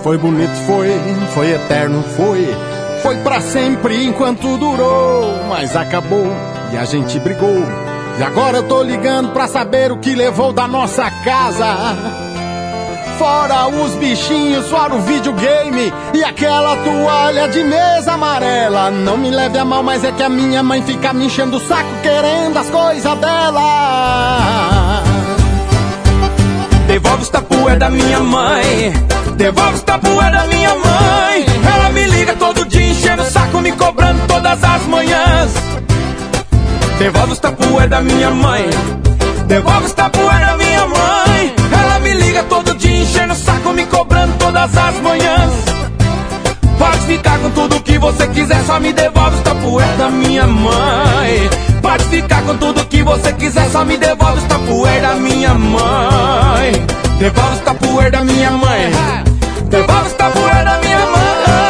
Foi bonito, foi eterno, foi pra sempre enquanto durou, mas acabou e a gente brigou. E agora eu tô ligando pra saber o que levou da nossa casa. Fora os bichinhos, fora o videogame e aquela toalha de mesa amarela. Não me leve a mal, mas é que a minha mãe fica me enchendo o saco querendo as coisas dela. Devolve os tapué da minha mãe, devolve os tapué da minha mãe. Ela me liga todo dia enchendo o saco, me cobrando todas as manhãs. Devolve os tapué da minha mãe, devolve os tapué da minha mãe. Ela me liga todo dia enchendo o saco, me cobrando todas as manhãs. Pode ficar com tudo que você quiser, só me devolve os tapué da minha mãe. Pode ficar com tudo que você quiser, só me devolve os tapué da minha mãe. Devolve os tapué da minha mãe, devolve os tapué da minha mãe.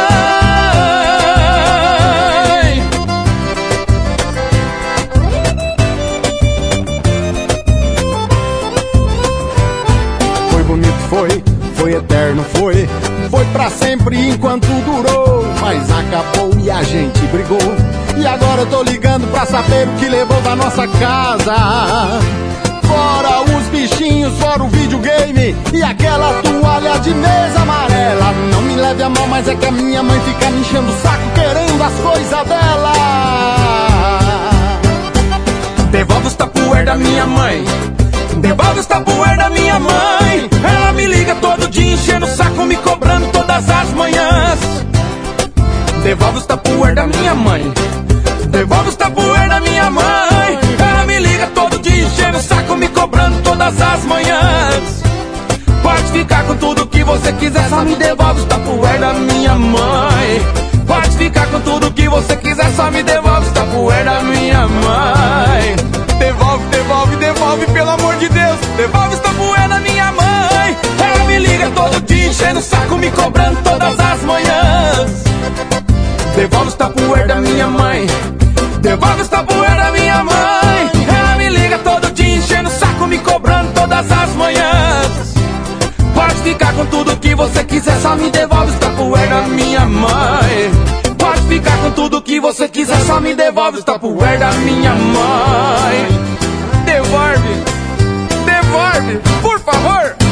Foi bonito, foi eterno, foi pra sempre enquanto durou, mas acabou e a gente brigou. E agora eu tô ligando pra saber o que levou da nossa casa. Fora os bichinhos, fora o videogame e aquela toalha de mesa amarela. Não me leve a mal, mas é que a minha mãe fica me enchendo o saco querendo as coisas dela. Devolve os tapué da minha mãe, devolve os tapué da minha mãe. Ela me liga todo dia enchendo o saco, me cobrando todas as manhãs. Devolve os tapué da minha mãe, devolve os tapué da minha mãe. Ela me liga todo dia enchendo o saco, me cobrando todas as manhãs. Pode ficar com tudo que você quiser, só me devolve os tapué da minha mãe. Pode ficar com tudo que você quiser, só me devolve os tapué da minha mãe. Devolve, devolve, devolve, pelo amor de Deus. Devolve os tapué da minha mãe. Ela me liga todo dia enchendo o saco, me cobrando todas as manhãs. Devolve os tapué da minha mãe, devolve os tapué da minha mãe. Ela me liga todo dia enchendo o saco, me cobrando todas as manhãs. Pode ficar com tudo que você quiser, só me devolve os tapué da minha mãe. Pode ficar com tudo que você quiser, só me devolve os tapué da minha mãe. Devolve, devolve, por favor.